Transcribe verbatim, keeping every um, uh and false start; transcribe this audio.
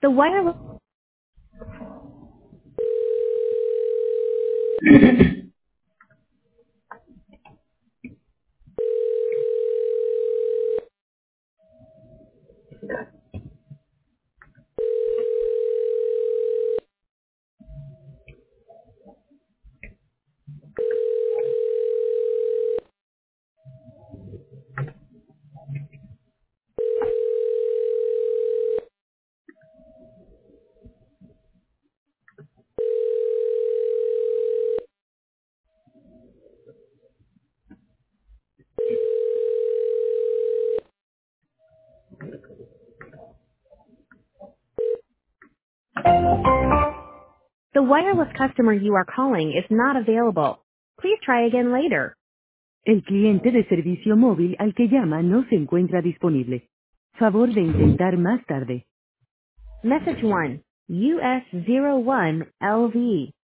The wireless the wireless customer you are calling is not available. Please try again later. El cliente de servicio móvil al que llama no se encuentra disponible. Favor de intentar más tarde. Message one, U S zero one L V.